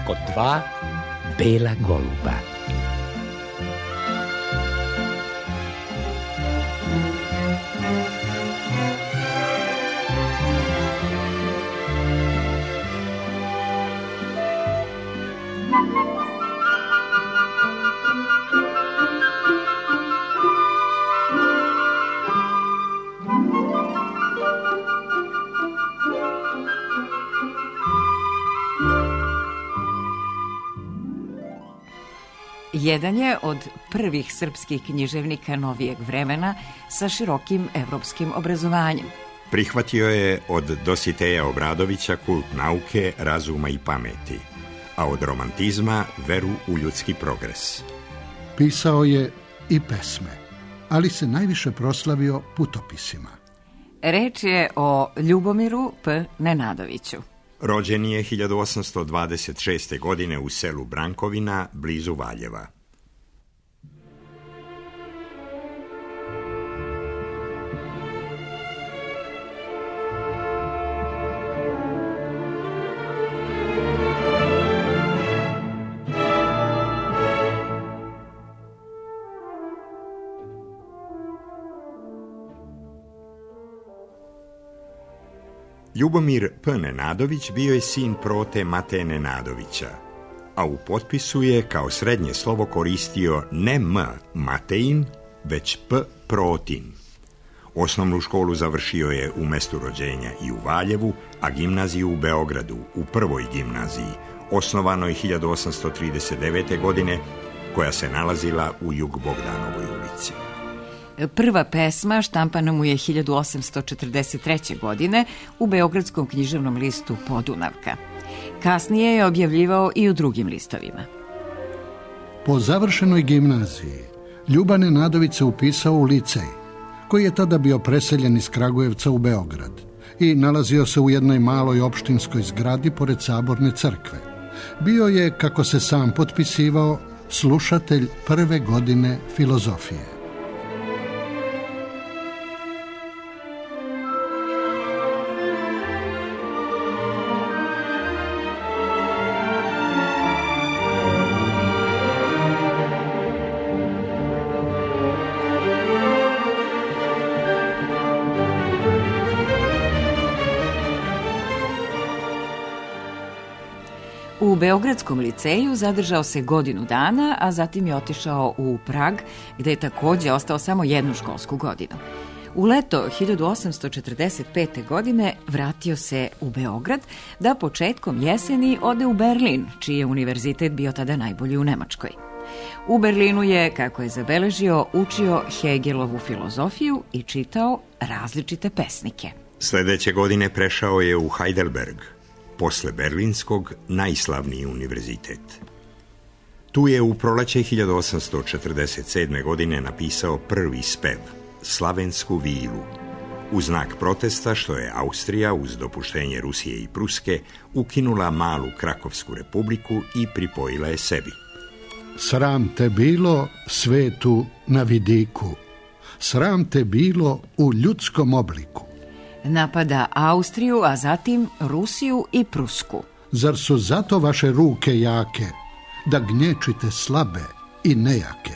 kako dva bela goluba. Jedan je od prvih srpskih književnika novijeg vremena sa širokim evropskim obrazovanjem. Prihvatio je od Dositeja Obradovića kult nauke, razuma i pameti, a od romantizma veru u ljudski progres. Pisao je i pesme, ali se najviše proslavio putopisima. Reč je o Ljubomiru P. Nenadoviću. Rođen je 1826. godine u selu Brankovina, blizu Valjeva. Ljubomir P. Nenadović bio je sin Prote Mateje Nenadovića, a u potpisu je kao srednje slovo koristio ne M. Matejin, već P. Protin. Osnovnu školu završio je u mestu rođenja i u Valjevu, a gimnaziju u Beogradu, u Prvoj gimnaziji, osnovanoj 1839. godine, koja se nalazila u Jug Bogdanovoj ulici. Prva pesma štampana mu je 1843. godine u beogradskom književnom listu Podunavka. Kasnije je objavljivao i u drugim listovima. Po završenoj gimnaziji Ljuba Nenadović se upisao u licej, koji je tada bio preseljen iz Kragujevca u Beograd i nalazio se u jednoj maloj opštinskoj zgradi pored Saborne crkve. Bio je, kako se sam potpisivao, slušatelj prve godine filozofije. U Beogradskom liceju zadržao se godinu dana, a zatim je otišao u Prag, gde je takođe ostao samo jednu školsku godinu. U leto 1845. godine vratio se u Beograd, da početkom jeseni ode u Berlin, čiji je univerzitet bio tada najbolji u Nemačkoj. U Berlinu je, kako je zabeležio, učio Hegelovu filozofiju i čitao različite pesnike. Sledeće godine prešao je u Heidelberg, posle Berlinskog najslavniji univerzitet. Tu je u proleće 1847. godine napisao prvi spev, Slavensku vilu, u znak protesta što je Austrija, uz dopuštenje Rusije i Pruske, ukinula malu Krakovsku republiku i pripojila je sebi. Sram te bilo svetu na vidiku, sram te bilo u ljudskom obliku. Napada Austriju, a zatim Rusiju i Prusku. Zar su zato vaše ruke jake, da gnječite slabe i nejake?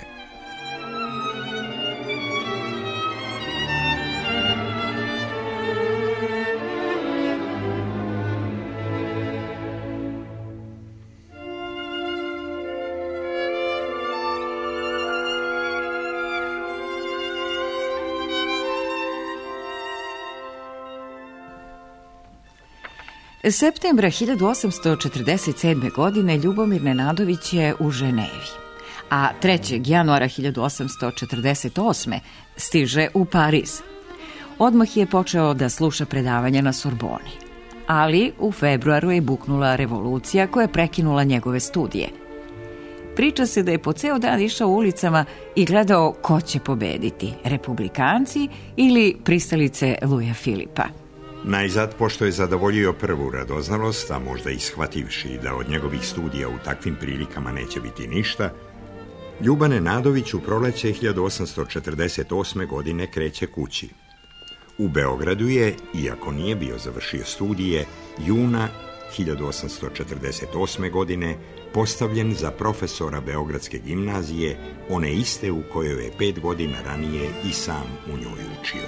Septembra 1847. godine Ljubomir Nenadović je u Ženevi, a 3. januara 1848. stiže u Pariz. Odmah je počeo da sluša predavanja na Sorboni, ali u februaru je buknula revolucija koja je prekinula njegove studije. Priča se da je po ceo dan išao ulicama i gledao ko će pobediti, republikanci ili pristalice Luja Filipa. Najzad, pošto je zadovoljio prvu radoznalost, a možda i shvativši da od njegovih studija u takvim prilikama neće biti ništa, Ljuba Nenadović u proleće 1848. godine kreće kući. U Beogradu je, iako nije bio završio studije, juna 1848. godine postavljen za profesora Beogradske gimnazije, one iste u kojoj je 5 godina ranije i sam u njoj učio.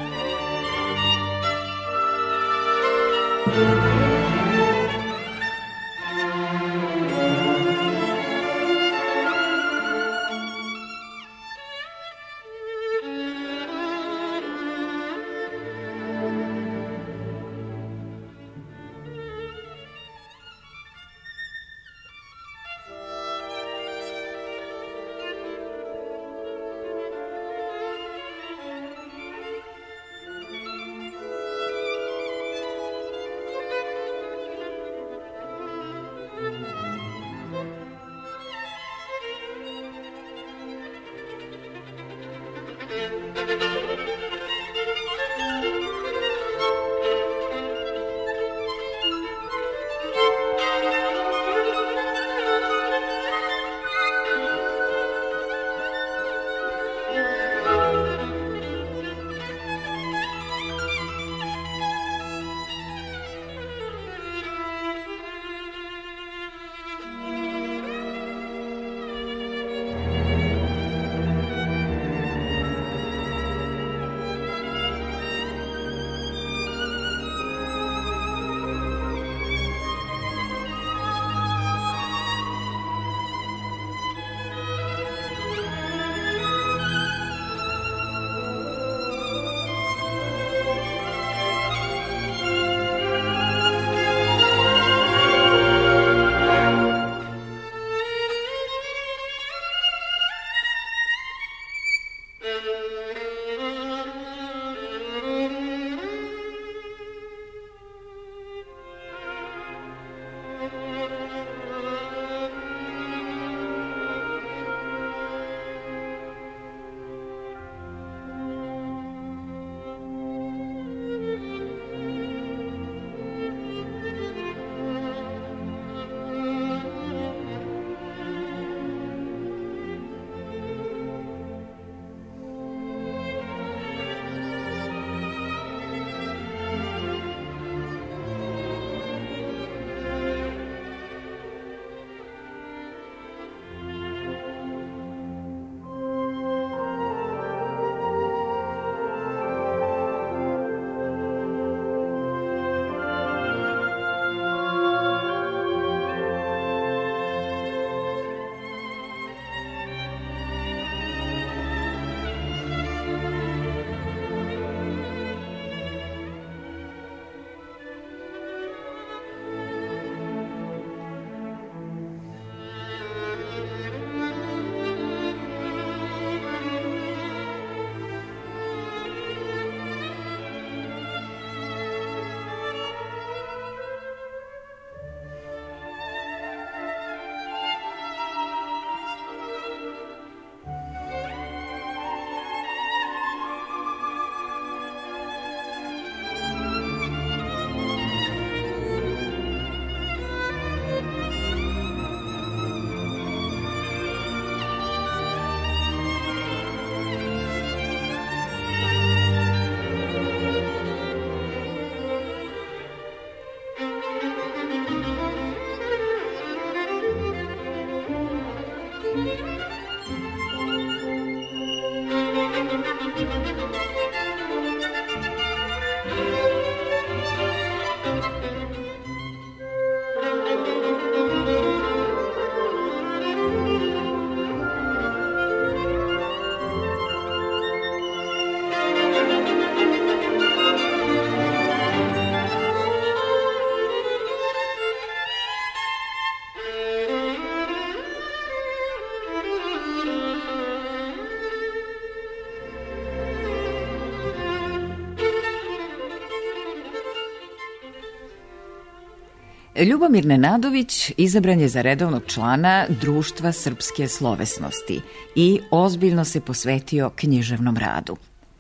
Ljubomir Nenadović izabran je za redovnog člana Društva srpske slovesnosti i ozbiljno se posvetio književnom radu.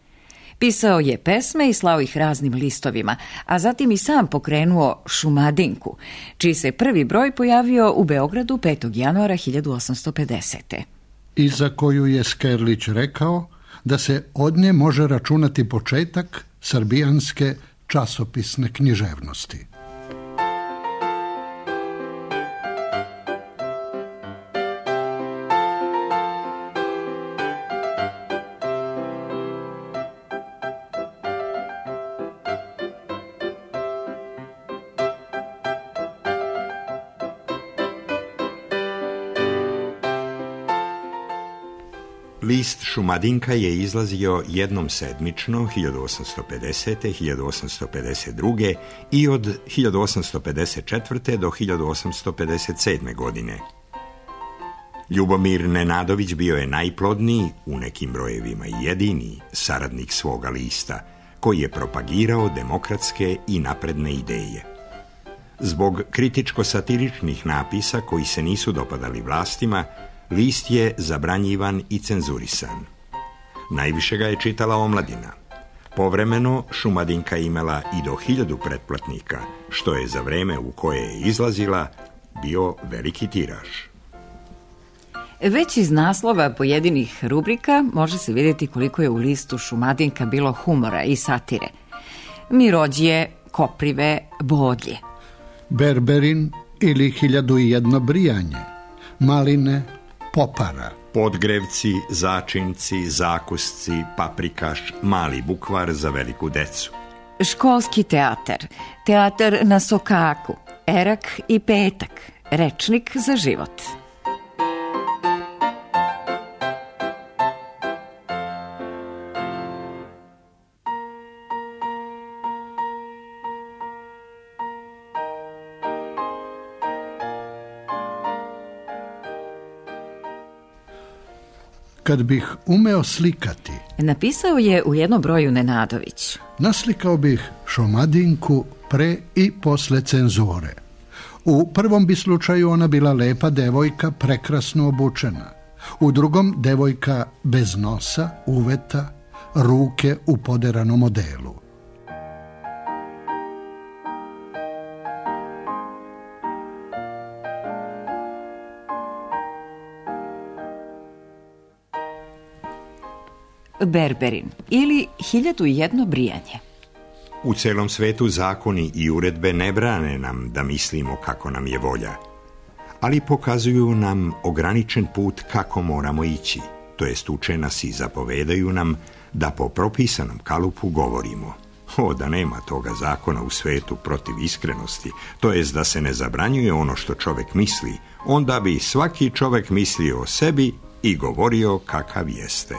Pisao je pesme i slao ih raznim listovima, a zatim i sam pokrenuo Šumadinku, čiji se prvi broj pojavio u Beogradu 5. januara 1850. I za koju je Skerlić rekao da se od nje može računati početak srbijanske časopisne književnosti. List Šumadinka je izlazio jednom sedmično 1850. 1852. i od 1854. do 1857. godine. Ljubomir Nenadović bio je najplodniji, u nekim brojevima i jedini, saradnik svoga lista, koji je propagirao demokratske i napredne ideje. Zbog kritičko-satiričnih napisa koji se nisu dopadali vlastima, list je zabranjivan i cenzurisan. Najviše ga je čitala omladina. Povremeno Šumadinka imala i do 1000 pretplatnika, što je za vreme u koje je izlazila bio veliki tiraž. Već iz naslova pojedinih rubrika može se vidjeti koliko je u listu Šumadinka bilo humora i satire. Mirođije, koprive, bodlje. Berberin ili 1001 brijanje, maline, popara. Podgrevci, začinci, zakusci, paprikaš, mali bukvar za veliku decu. Školski teatar, teatar na sokaku, erak i petak, rečnik za život. Kad bih umeo slikati, Napisao je u jednom broju Nenadović. naslikao bih Šumadinku pre i posle cenzure. U prvom bi slučaju ona bila lepa devojka, prekrasno obučena. U drugom devojka bez nosa, uveta, ruke u poderanom odelu. Berberin ili 1001 brijanje. U celom svetu zakoni i uredbe ne brane nam da mislimo kako nam je volja, ali pokazuju nam ograničen put kako moramo ići, to jest uče nas i zapovedaju nam da po propisanom kalupu govorimo. Da nema toga zakona u svetu protiv iskrenosti, to jest da se ne zabranjuje ono što čovjek misli, onda bi svaki čovjek mislio o sebi i govorio kakav jeste.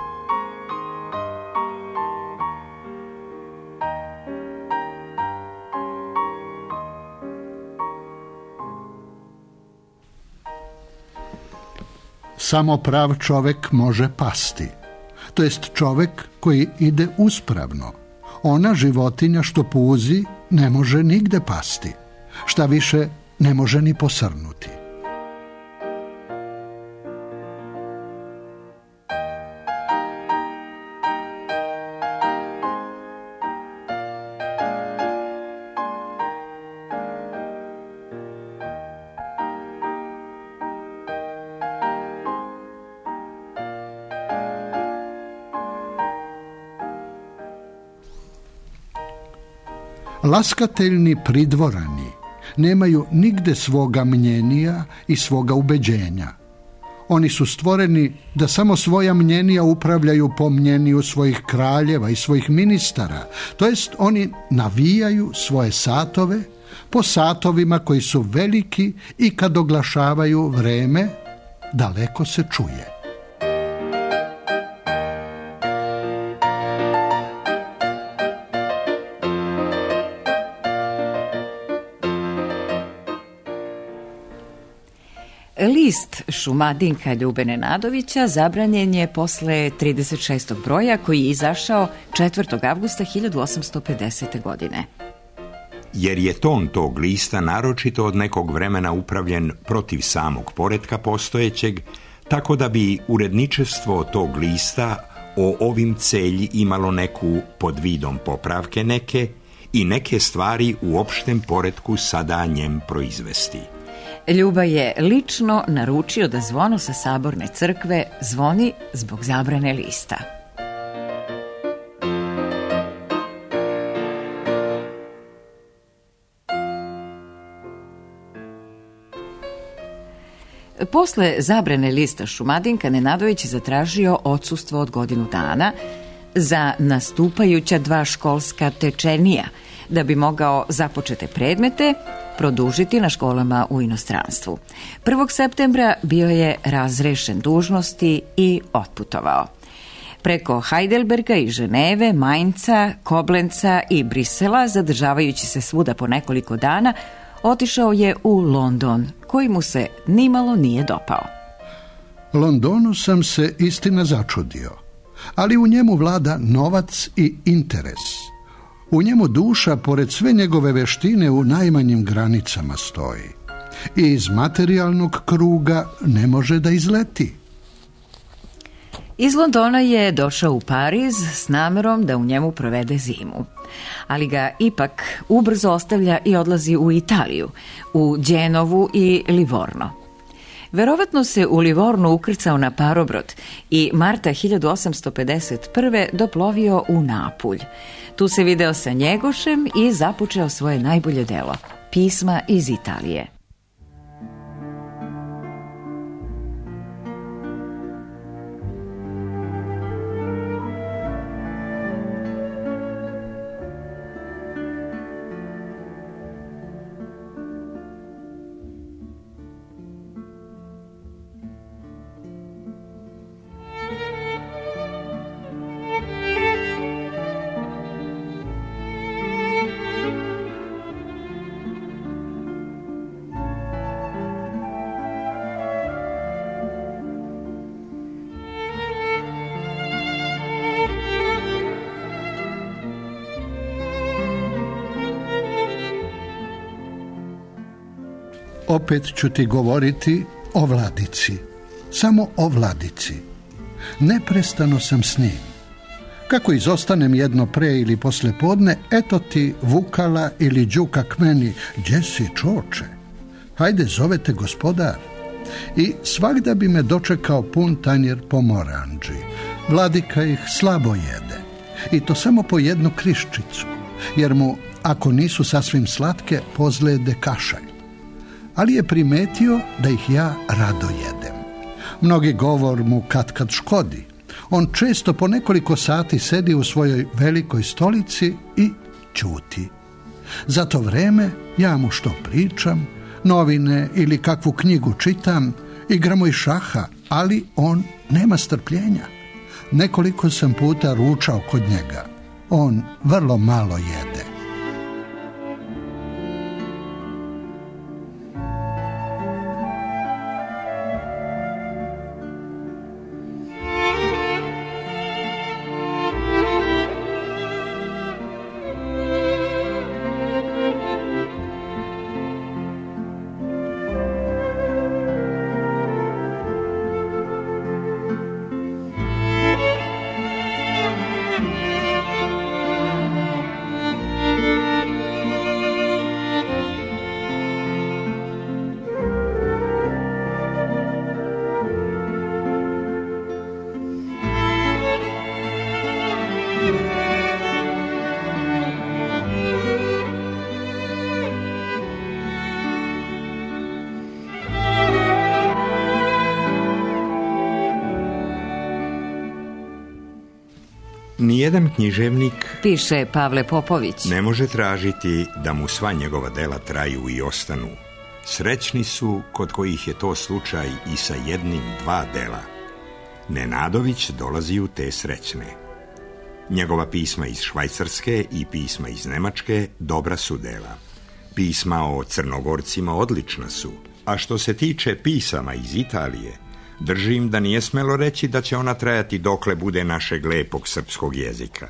Samo prav čovek može pasti, to jest čovek koji ide uspravno. Ona životinja što puzi ne može nigde pasti, šta više ne može ni posrnuti. Laskateljni pridvorani nemaju nigde svoga mnjenija i svoga ubeđenja. Oni su stvoreni da samo svoja mnjenija upravljaju po mnjeniju svojih kraljeva i svojih ministara, to jest oni navijaju svoje satove po satovima koji su veliki i kad oglašavaju vreme, daleko se čuje. List Šumadinka Ljube Nenadovića zabranjen je posle 36. broja koji je izašao 4. avgusta 1850. godine. Jer je ton tog lista naročito od nekog vremena upravljen protiv samog poretka postojećeg, tako da bi uredničevstvo tog lista o ovim celji imalo neku pod vidom popravke neke i neke stvari u opštem poretku sada njem proizvesti. Ljuba je lično naručio da zvono sa saborne crkve zvoni zbog zabrane lista. Posle zabrane lista Šumadinka Nenadović je zatražio odsustvo od godinu dana za nastupajuća 2 školska tečenija, da bi mogao započete predmete produžiti na školama u inostranstvu. 1. septembra bio je razrešen dužnosti i otputovao. Preko Heidelberga i Ženeve, Mainca, Koblenca i Brisela, zadržavajući se svuda po nekoliko dana, otišao je u London, koji mu se nimalo nije dopao. Londonu sam se istina začudio, ali u njemu vlada novac i interes. U njemu duša, pored sve njegove veštine, u najmanjim granicama stoji. I iz materijalnog kruga ne može da izleti. Iz Londona je došao u Pariz s namerom da u njemu provede zimu. Ali ga ipak ubrzo ostavlja i odlazi u Italiju, u Đenovu i Livorno. Verovatno se u Livornu ukrcao na parobrod i marta 1851. doplovio u Napulj. Tu se video sa Njegošem i započeo svoje najbolje delo, pisma iz Italije. Opet ću ti govoriti o Vladici, samo o Vladici. Neprestano sam s njim. Kako izostanem jedno pre ili posle podne, eto ti Vukala ili Đuka k meni, gdje si, čoče? Hajde, zovete gospodar. I svagda bi me dočekao pun tanjer pomoranđi. Vladika ih slabo jede, i to samo po jednu kriščicu, jer mu, ako nisu sasvim slatke, pozlede kašalj. Ali je primetio da ih ja rado jedem. Mnogi govor mu kad škodi. On često po nekoliko sati sedi u svojoj velikoj stolici i ćuti. Za to vreme ja mu što pričam, novine ili kakvu knjigu čitam, igramo i šaha, ali on nema strpljenja. Nekoliko sam puta ručao kod njega. On vrlo malo jede. Nijedan književnik, piše Pavle Popović, ne može tražiti da mu sva njegova dela traju i ostanu. Srećni su kod kojih je to slučaj i sa jednim, dva dela. Nenadović dolazi u te srećne. Njegova pisma iz Švajcarske i pisma iz Nemačke dobra su dela. Pisma o Crnogorcima odlična su, a što se tiče pisama iz Italije, držim da nije smelo reći da će ona trajati dokle bude našeg lepog srpskog jezika.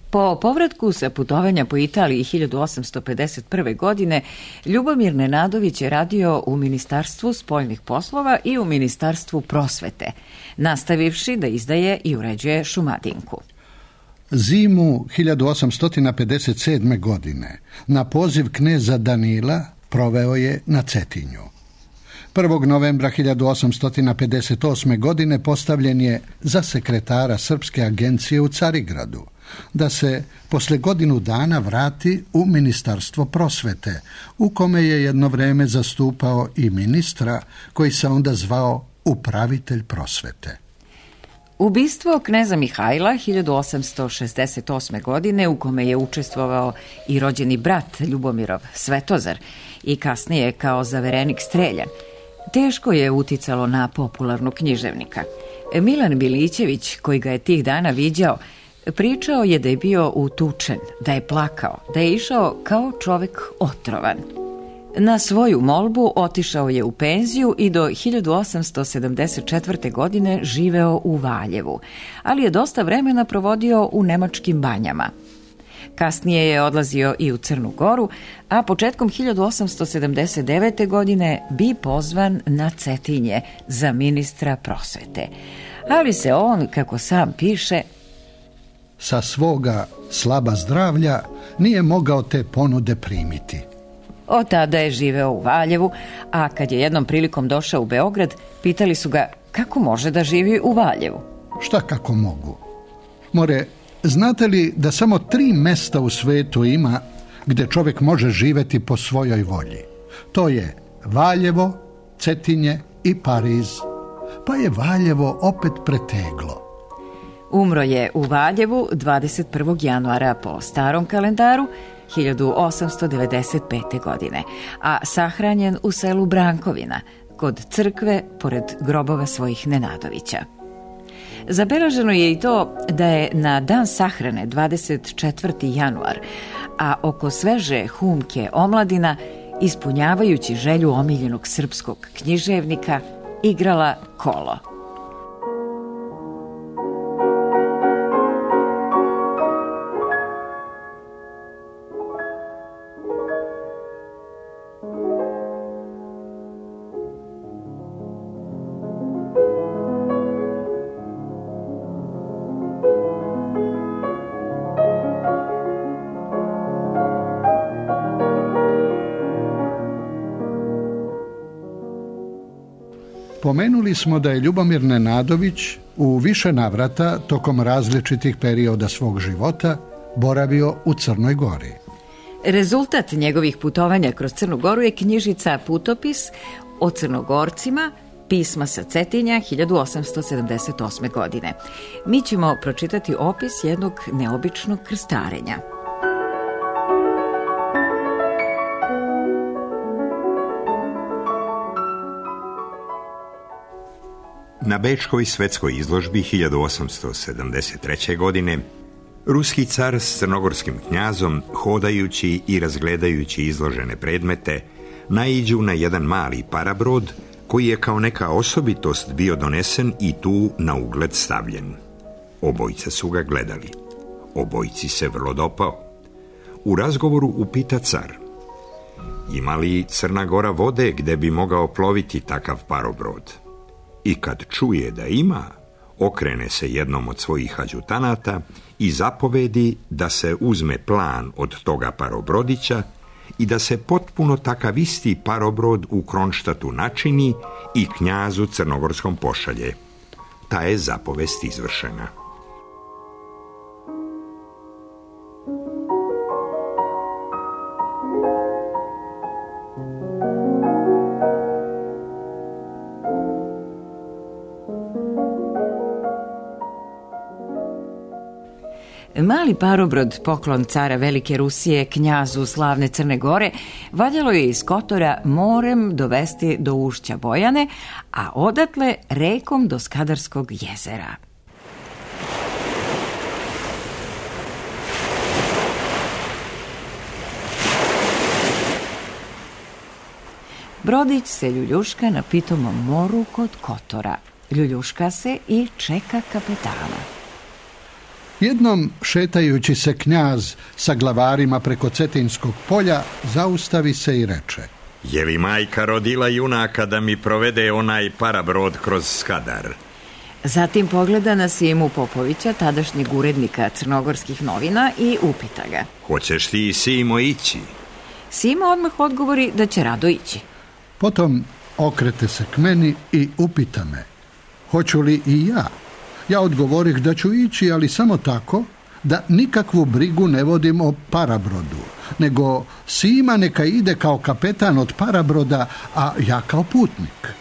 Po povratku sa putovanja po Italiji 1851. godine, Ljubomir Nenadović je radio u Ministarstvu spoljnih poslova i u Ministarstvu prosvete, nastavivši da izdaje i uređuje Šumadinku. Zimu 1857. godine na poziv kneza Danila proveo je na Cetinju. 1. novembra 1858. godine postavljen je za sekretara Srpske agencije u Carigradu, da se posle godinu dana vrati u Ministarstvo prosvete, u kome je jedno vreme zastupao i ministra koji se onda zvao upravitelj prosvete. Ubistvo kneza Mihajla 1868. godine, u kome je učestvovao i rođeni brat Ljubomirov, Svetozar, i kasnije kao zaverenik streljan, teško je uticalo na popularnog književnika. Milan Bilićević, koji ga je tih dana viđao, pričao je da je bio utučen, da je plakao, da je išao kao čovek otrovan. Na svoju molbu otišao je u penziju i do 1874. godine živeo u Valjevu, ali je dosta vremena provodio u nemačkim banjama. Kasnije je odlazio i u Crnu Goru, a početkom 1879. godine bi pozvan na Cetinje za ministra prosvete. Ali se on, kako sam piše, sa svoga slaba zdravlja nije mogao te ponude primiti. Od tada je živeo u Valjevu, a kad je jednom prilikom došao u Beograd, pitali su ga kako može da živi u Valjevu. Šta kako mogu? More, znate li da samo 3 mesta u svetu ima gde čovjek može živeti po svojoj volji? To je Valjevo, Cetinje i Pariz. Pa je Valjevo opet preteglo. Umro je u Valjevu 21. januara po starom kalendaru 1895. godine, a sahranjen u selu Brankovina, kod crkve pored grobova svojih Nenadovića. Zabeleženo je i to da je na dan sahrane 24. januar, a oko sveže humke omladina, ispunjavajući želju omiljenog srpskog književnika, igrala kolo. Pomenuli smo da je Ljubomir Nenadović u više navrata tokom različitih perioda svog života boravio u Crnoj Gori. Rezultat njegovih putovanja kroz Crnu Goru je knjižica Putopis o Crnogorcima, pisma sa Cetinja 1878. godine. Mi ćemo pročitati opis jednog neobičnog krstarenja. Na Bečkoj svetskoj izložbi 1873. godine ruski car s crnogorskim knjazom, hodajući i razgledajući izložene predmete, naiđu na jedan mali parabrod koji je kao neka osobitost bio donesen i tu na ugled stavljen. Obojica su ga gledali. Obojici se vrlo dopao. U razgovoru upita car: ima li Crna Gora vode gde bi mogao ploviti takav parobrod? I kad čuje da ima, okrene se jednom od svojih adjutanata i zapovedi da se uzme plan od toga parobrodića i da se potpuno takav isti parobrod u Kronštatu načini i knjazu crnogorskom pošalje. Ta je zapovest izvršena. Mali parobrod, poklon cara Velike Rusije knjazu slavne Crne Gore, valjalo je iz Kotora morem dovesti do ušća Bojane, a odatle rekom do Skadarskog jezera. Brodić se ljuljuška na pitomom moru kod Kotora. Ljuljuška se i čeka kapetana. Jednom, šetajući se knjaz sa glavarima preko Cetinskog polja, zaustavi se i reče: Je li majka rodila junaka da mi provede onaj parabrod kroz Skadar? Zatim pogleda na Simu Popovića, tadašnjeg urednika Crnogorskih novina, i upita ga: Hoćeš ti, Simo, ići? Sima odmah odgovori da će rado ići. Potom okrete se k meni i upita me: hoću li i ja? Ja odgovorih da ću ići, ali samo tako da nikakvu brigu ne vodim o parabrodu, nego Sima neka ide kao kapetan od parabroda, a ja kao putnik.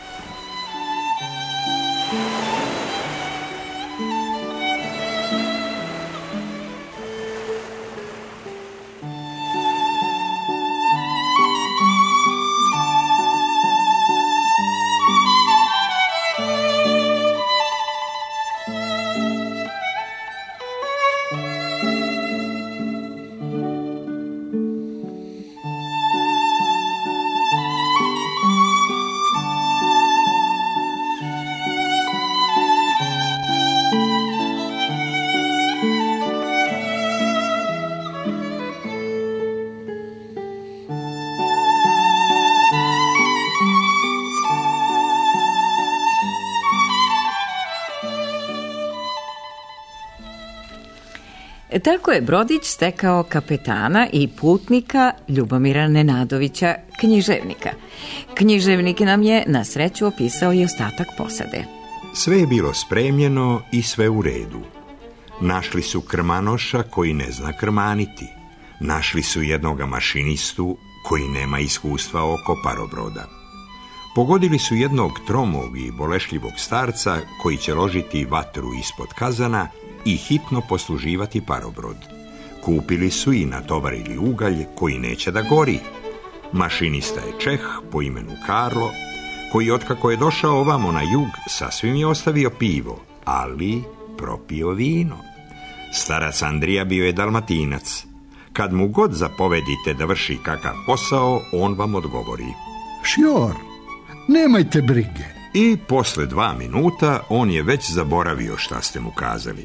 Tako je Brodić stekao kapetana i putnika Ljubomira Nenadovića, književnika. Književnik nam je na sreću opisao i ostatak posade. Sve je bilo spremljeno i sve u redu. Našli su krmanoša koji ne zna krmaniti. Našli su jednoga mašinistu koji nema iskustva oko parobroda. Pogodili su jednog tromog i bolešljivog starca koji će ložiti vatru ispod kazana i hitno posluživati parobrod. Kupili su i natovarili ugalj koji neće da gori. Mašinista je Čeh po imenu Karlo, koji otkako je došao ovamo na jug sasvim je ostavio pivo, ali propio vino. Starac Andrija bio je Dalmatinac. Kad mu god zapovedite da vrši kakav posao, on vam odgovori: Šjor, nemajte brige. I posle 2 minuta on je već zaboravio šta ste mu kazali.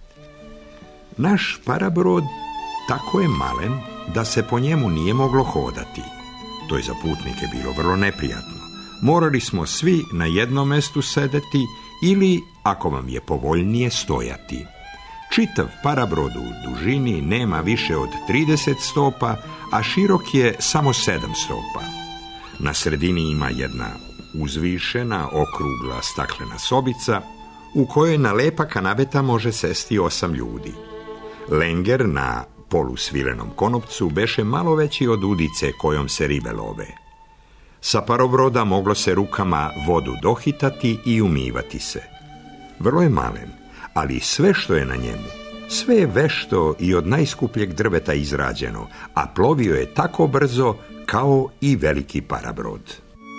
Naš parabrod tako je malen da se po njemu nije moglo hodati. To je za putnike bilo vrlo neprijatno. Morali smo svi na jednom mestu sedeti ili, ako vam je povoljnije, stojati. Čitav parabrod u dužini nema više od 30 stopa, a širok je samo 7 stopa. Na sredini ima jedna uzvišena, okrugla staklena sobica u kojoj na lepa kanabeta može sesti 8 ljudi. Lenger na polusvilenom konopcu beše malo veći od udice kojom se ribe love. Sa parobroda moglo se rukama vodu dohitati i umivati se. Vrlo je malen, ali sve što je na njemu, sve je vešto i od najskupljeg drveta izrađeno, a plovio je tako brzo kao i veliki parabrod.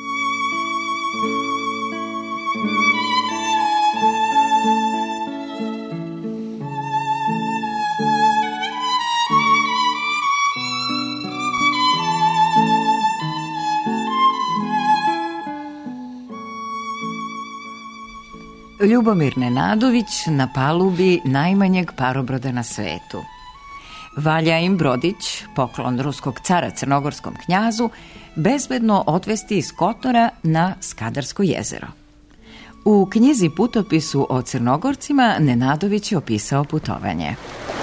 Ljubomir Nenadović na palubi najmanjeg parobroda na svetu. Valja im Brodić, poklon ruskog cara crnogorskom knjazu, bezbedno odvesti iz Kotora na Skadarsko jezero. U knjizi Putopisu o Crnogorcima Nenadović je opisao putovanje.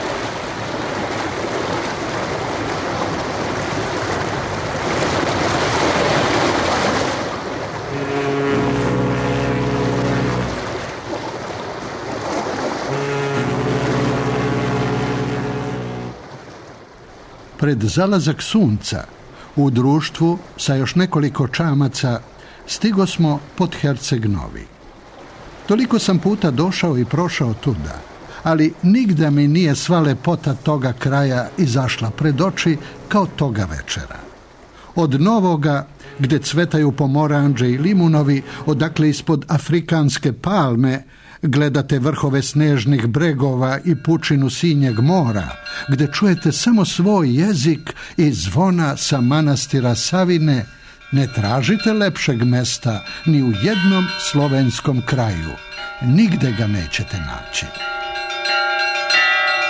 Pred zalazak sunca, u društvu sa još nekoliko čamaca, stigo smo pod Herceg Novi. Toliko sam puta došao i prošao tuda, ali nigda mi nije sva lepota toga kraja izašla pred oči kao toga večera. Od Novoga, gde cvetaju pomoranđe i limunovi, odakle ispod afrikanske palme gledate vrhove snežnih bregova i pučinu sinjeg mora, gde čujete samo svoj jezik i zvona sa manastira Savine, ne tražite lepšeg mesta ni u jednom slovenskom kraju. Nigde ga nećete naći.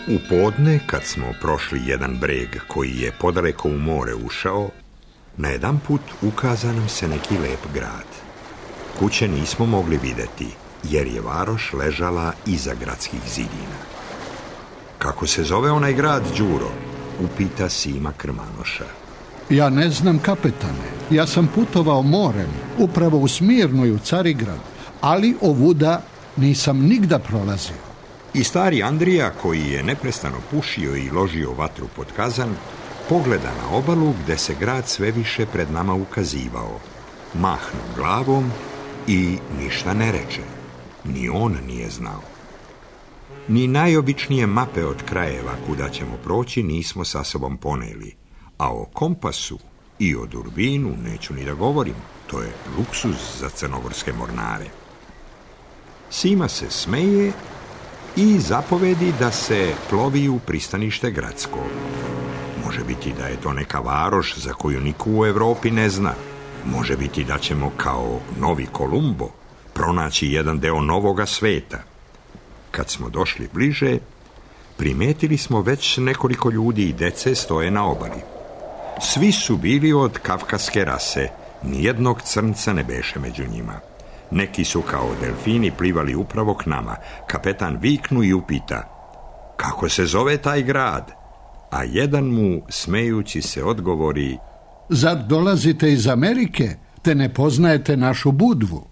U podne, kad smo prošli jedan breg koji je podaleko u more ušao, najedanput ukaza nam se neki lep grad. Kuće nismo mogli vidjeti, jer je varoš ležala iza gradskih zidina. Kako se zove onaj grad, Đuro? Upita Sima Krmanoša. Ja ne znam, kapetane. Ja sam putovao morem, upravo u Smirnu i u Carigrad, ali ovuda nisam nigda prolazio. I stari Andrija, koji je neprestano pušio i ložio vatru pod kazan, pogleda na obalu gde se grad sve više pred nama ukazivao. Mahnu glavom i ništa ne reče. Ni on nije znao. Ni najobičnije mape od krajeva kuda ćemo proći nismo sa sobom poneli, a o kompasu i o durbinu neću ni da govorim. To je luksuz za crnogorske mornare. Sima se smeje i zapovedi da se plovi u pristanište gradsko. Može biti da je to neka varoš za koju niko u Evropi ne zna. Može biti da ćemo kao novi Kolumbo pronaći jedan deo novoga sveta. Kad smo došli bliže, primetili smo već nekoliko ljudi i dece stoje na obali. Svi su bili od kavkaske rase, nijednog crnca ne beše među njima. Neki su kao delfini plivali upravo k nama. Kapetan viknu i upita: kako se zove taj grad? A jedan mu, smejući se, odgovori: zar dolazite iz Amerike, te ne poznajete našu Budvu?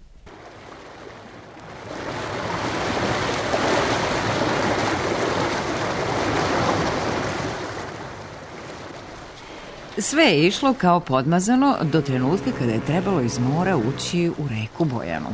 Sve je išlo kao podmazano do trenutka kada je trebalo iz mora ući u reku Bojanu.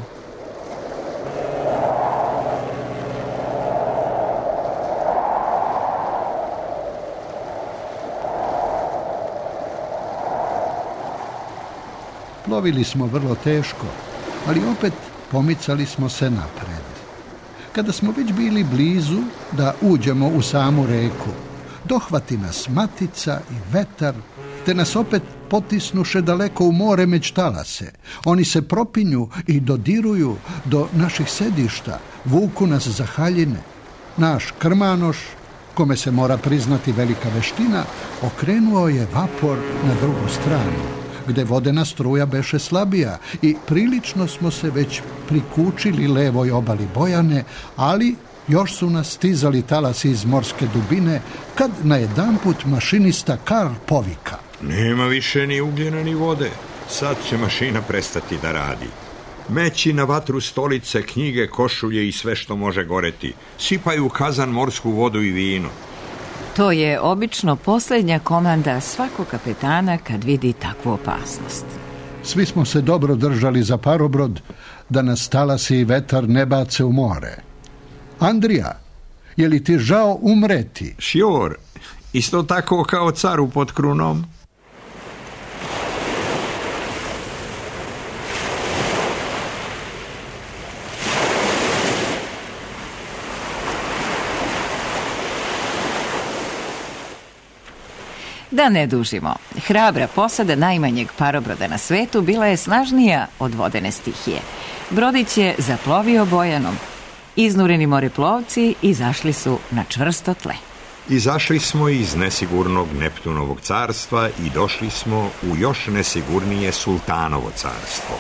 Plovili smo vrlo teško, ali opet pomicali smo se napred. Kada smo već bili blizu da uđemo u samu reku, dohvati nas matica i vetar, te nas opet potisnuše daleko u more među talase. Oni se propinju i dodiruju do naših sedišta, vuku nas za haljine. Naš Krmanoš, kome se mora priznati velika veština, okrenuo je vapor na drugu stranu, gde vodena struja beše slabija i prilično smo se već prikučili levoj obali Bojane, ali još su nas stizali talasi iz morske dubine, kad najedanput mašinista Karl povika: nema više ni ugljena ni vode. Sad će mašina prestati da radi. Meći na vatru stolice, knjige, košulje i sve što može goreti. Sipaju u kazan morsku vodu i vino. To je obično posljednja komanda svakog kapetana kad vidi takvu opasnost. Svi smo se dobro držali za parobrod da nas talasi i vetar ne bace u more. Andrija, je li ti žao umreti? Šjor, isto tako kao caru pod krunom. Da ne dužimo, hrabra posada najmanjeg parobroda na svetu bila je snažnija od vodene stihije. Brodić je zaplovio Bojanom. Iznureni moreplovci izašli su na čvrsto tle. Izašli smo iz nesigurnog Neptunovog carstva i došli smo u još nesigurnije Sultanovo carstvo.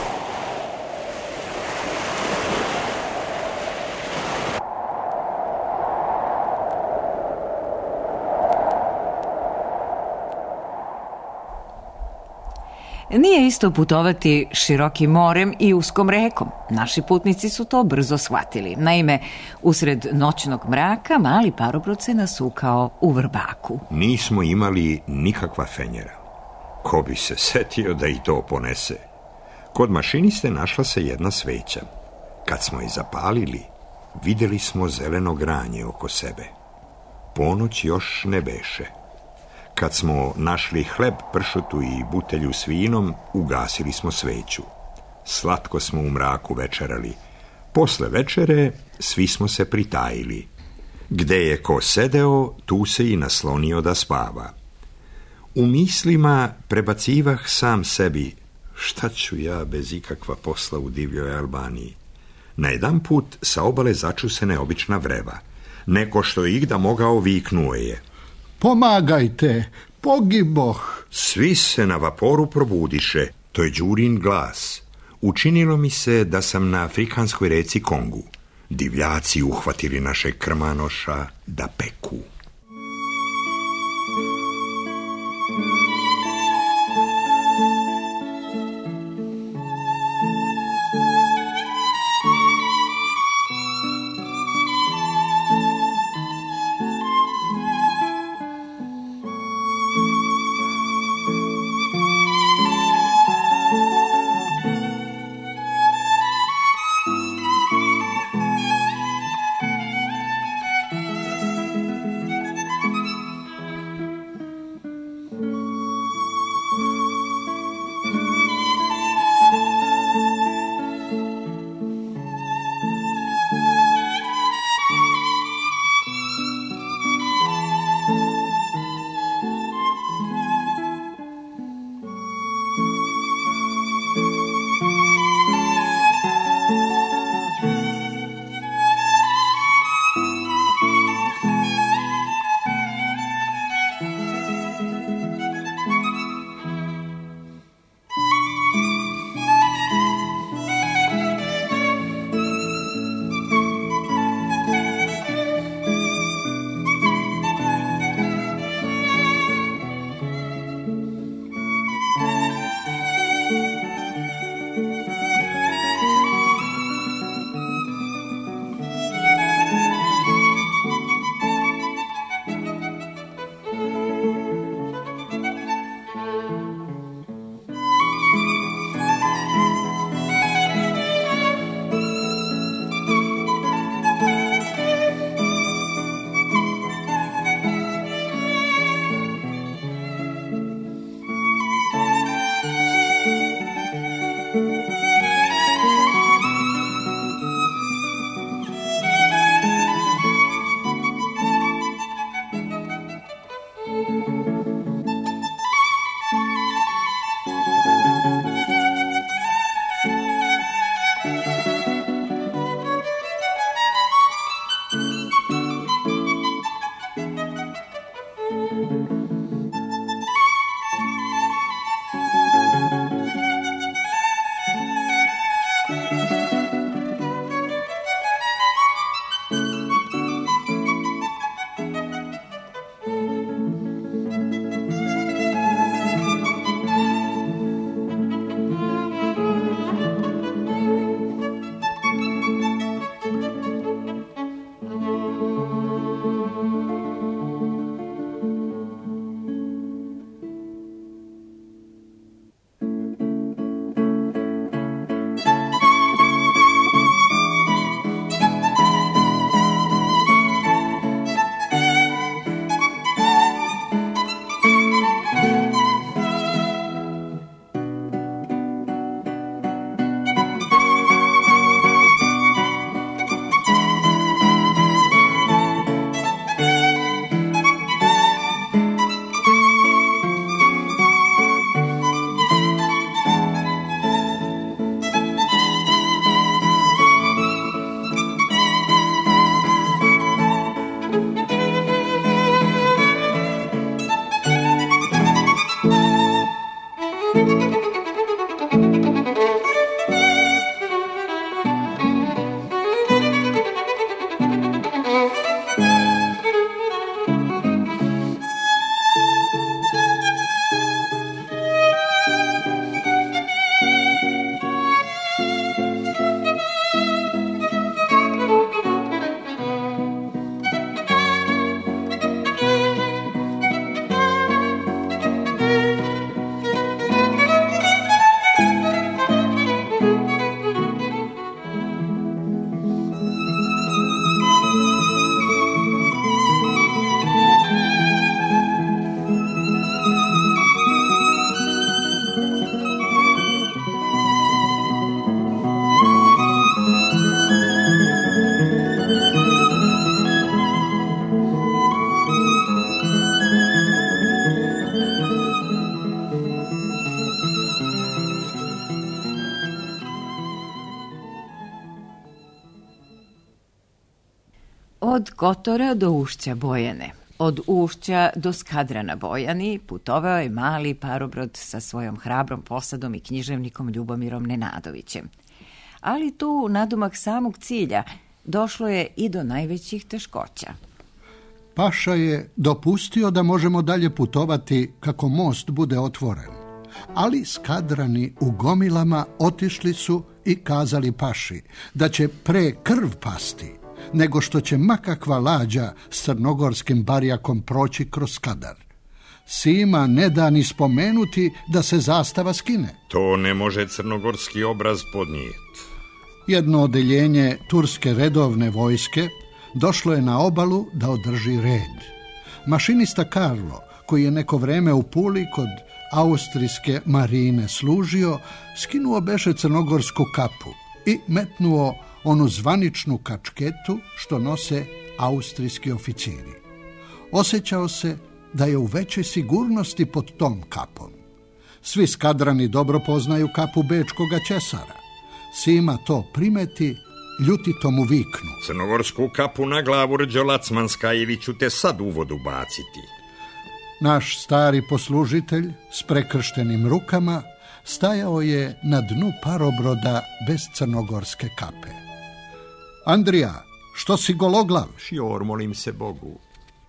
Nije isto putovati širokim morem i uskom rekom. Naši putnici su to brzo shvatili. Naime, usred noćnog mraka mali parobrod se nasukao u Vrbaku. Nismo imali nikakva fenjera. Ko bi se setio da i to ponese? Kod mašiniste našla se jedna sveća. Kad smo je zapalili, vidjeli smo zeleno granje oko sebe. Ponoć još ne beše. Kad smo našli hleb, pršutu i butelju s vinom, ugasili smo sveću. Slatko smo u mraku večerali. Posle večere svi smo se pritajili. Gde je ko sedeo, tu se i naslonio da spava. U mislima prebacivah sam sebi: šta ću ja bez ikakva posla u divljoj Albaniji? Najedanput sa obale začu se neobična vreva. Neko što je igda mogao viknuo je: Pomagajte, pogiboh. Svi se na vaporu probudiše, to je Đurin glas. Učinilo mi se da sam na afrikanskoj reci Kongu. Divljaci uhvatili našeg krmanoša da peku. Od Kotora do ušća Bojane, od ušća do Skadra na Bojani putovao je mali parobrod sa svojom hrabrom posadom i književnikom Ljubomirom Nenadovićem. Ali tu, nadomak samog cilja, došlo je i do najvećih teškoća. Paša je dopustio da možemo dalje putovati kako most bude otvoren, ali Skadrani u gomilama otišli su i kazali Paši da će pre krv pasti, nego što će makakva lađa s crnogorskim barjakom proći kroz Skadar. Sima ne da ni spomenuti da se zastava skine. To ne može crnogorski obraz podnijeti. Jedno odeljenje turske redovne vojske došlo je na obalu da održi red. Mašinista Karlo, koji je neko vreme u Puli kod austrijske marine služio, skinuo beše crnogorsku kapu i metnuo onu zvaničnu kačketu što nose austrijski oficiri. Osjećao se da je u većoj sigurnosti pod tom kapom. Svi Skadrani dobro poznaju kapu bečkoga Ćesara. Sima to primeti, ljutito mu viknu: Crnogorsku kapu na glavu, Rđo Lacmanska, ili ću te sad u vodu baciti. Naš stari poslužitelj s prekrštenim rukama stajao je na dnu parobroda bez crnogorske kape. Andrija, što si gologlav? Šior, molim se Bogu.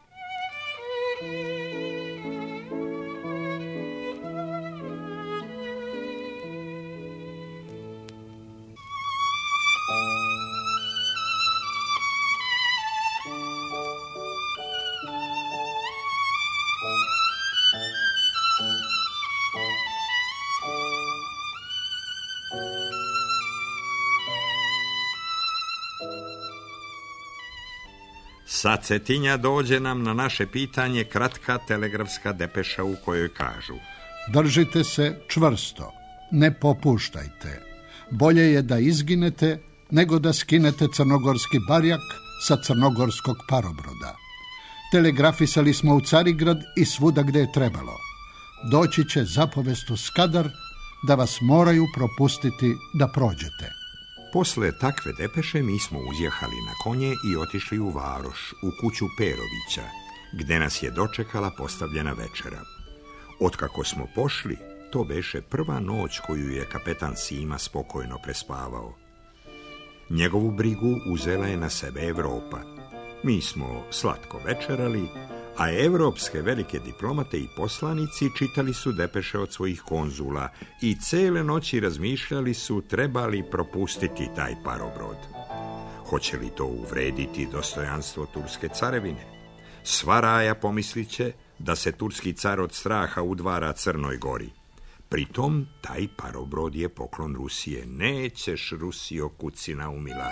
Sa Cetinja dođe nam na naše pitanje kratka telegrafska depeša u kojoj kažu: Držite se čvrsto, ne popuštajte. Bolje je da izginete nego da skinete crnogorski barjak sa crnogorskog parobroda. Telegrafisali smo u Carigrad i svuda gde je trebalo. Doći će zapovest u Skadar da vas moraju propustiti da prođete. Posle takve depeše mi smo uzjehali na konje i otišli u Varoš, u kuću Perovića, gde nas je dočekala postavljena večera. Otkako smo pošli, to beše prva noć koju je kapetan Sima spokojno prespavao. Njegovu brigu uzela je na sebe Evropa. Mi smo slatko večerali, a evropske velike diplomate i poslanici čitali su depeše od svojih konzula i cele noći razmišljali su treba li propustiti taj parobrod. Hoće li to uvrediti dostojanstvo turske carevine? Sva raja pomislit će da se turski car od straha udvara Crnoj Gori. Pritom, taj parobrod je poklon Rusije. Nećeš, Rusijo, kucina umila.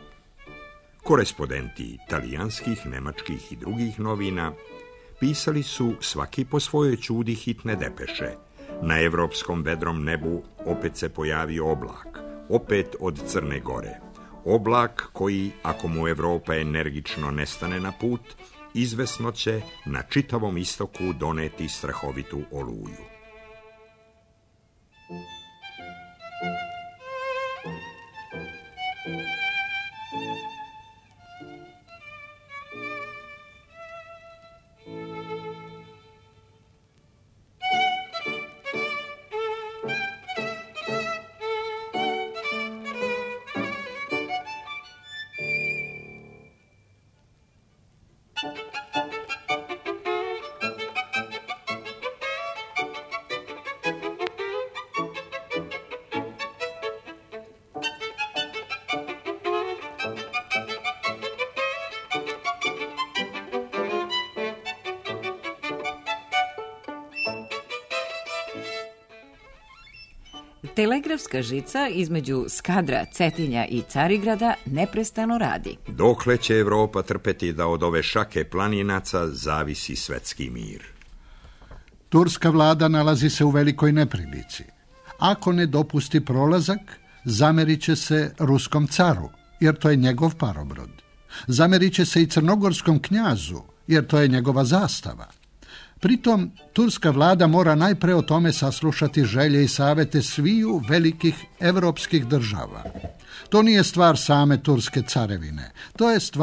Korespondenti talijanskih, nemačkih i drugih novina pisali su svaki po svojoj čudi hitne depeše. Na evropskom vedrom nebu opet se pojavio oblak, opet od Crne Gore. Oblak koji, ako mu Evropa energično nestane na put, izvesno će na čitavom istoku doneti strahovitu oluju. Telegrafska žica između Skadra, Cetinja i Carigrada neprestano radi. Dokle će Evropa trpeti da od ove šake planinaca zavisi svetski mir? Turska vlada nalazi se u velikoj neprilici. Ako ne dopusti prolazak, zamerit će se ruskom caru, jer to je njegov parobrod. Zamerit će se i crnogorskom knjazu, jer to je njegova zastava. Pritom, turska vlada mora najpre o tome saslušati želje i savete sviju velikih evropskih država. To nije stvar same turske carevine, to je stvar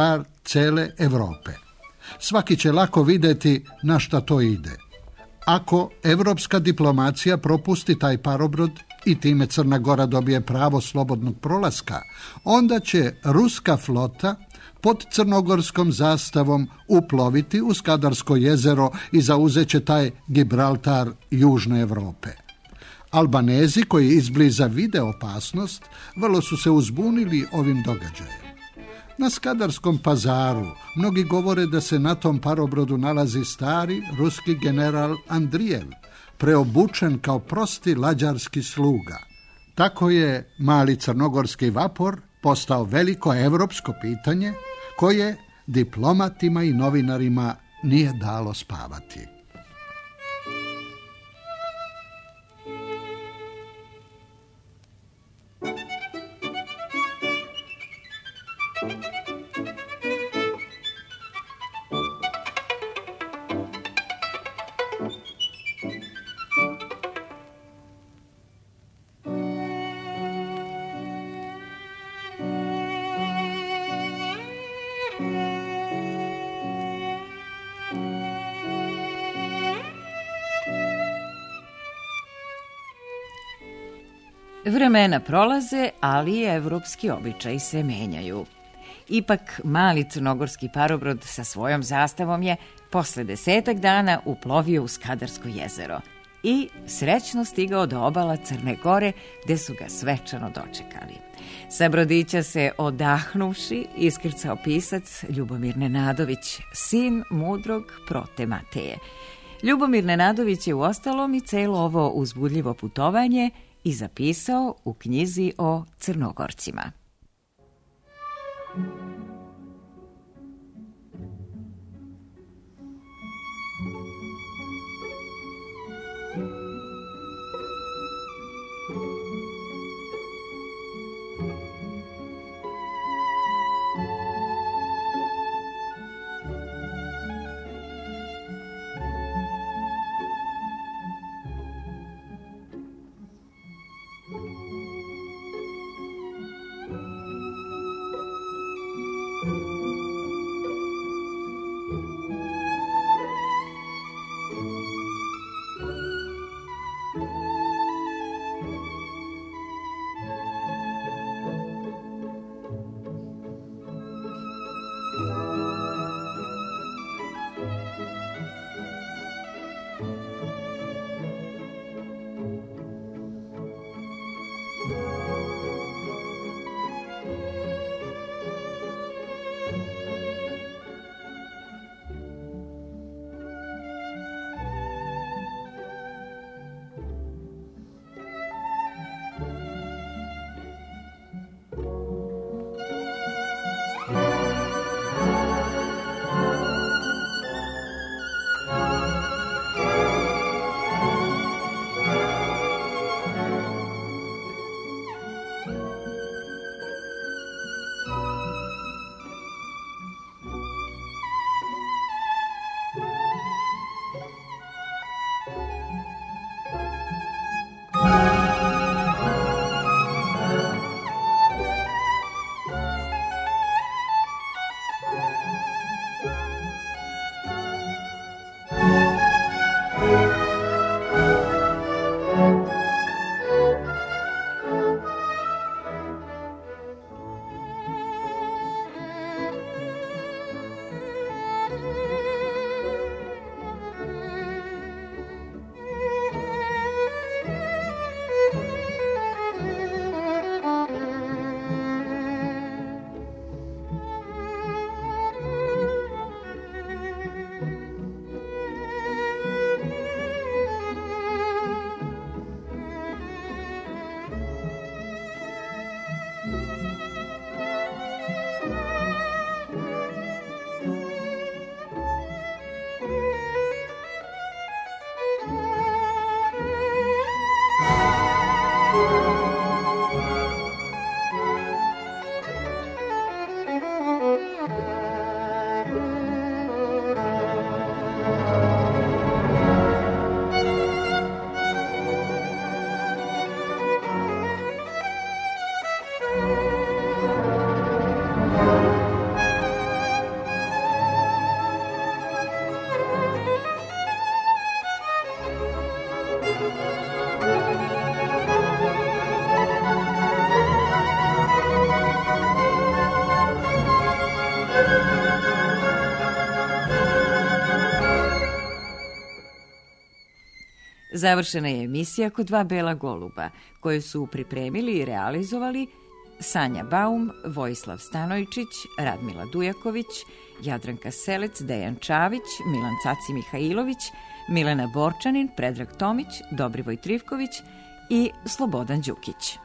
cele Europe. Svaki će lako vidjeti na šta to ide. Ako evropska diplomacija propusti taj parobrod i time Crna Gora dobije pravo slobodnog prolaska, onda će ruska flota pod crnogorskom zastavom uploviti u Skadarsko jezero i zauzet će taj Gibraltar južne Europe. Albanezi koji izbliza vide opasnost, vrlo su se uzbunili ovim događajem. Na Skadarskom pazaru mnogi govore da se na tom parobrodu nalazi stari ruski general Andrijev, preobučen kao prosti lađarski sluga. Tako je mali crnogorski vapor postao veliko evropsko pitanje koje diplomatima i novinarima nije dalo spavati. Vremena prolaze, ali i evropski običaji se menjaju. Ipak, mali crnogorski parobrod sa svojom zastavom je posle 10 dana uplovio u Skadarsko jezero i srećno stigao do obala Crne Gore, gde su ga svečano dočekali. Sa brodića se odahnuvši iskrcao pisac Ljubomir Nenadović, sin mudrog prote Mateje. Ljubomir Nenadović je uostalom i celo ovo uzbudljivo putovanje i zapisao u knjizi o Crnogorcima. Završena je emisija Kod dva bela goluba, koju su pripremili i realizovali Sanja Baum, Vojislav Stanojčić, Radmila Dujaković, Jadranka Selec, Dejan Čavić, Milan Caci Mihajlović, Milena Borčanin, Predrag Tomić, Dobrivoj Trivković i Slobodan Đukić.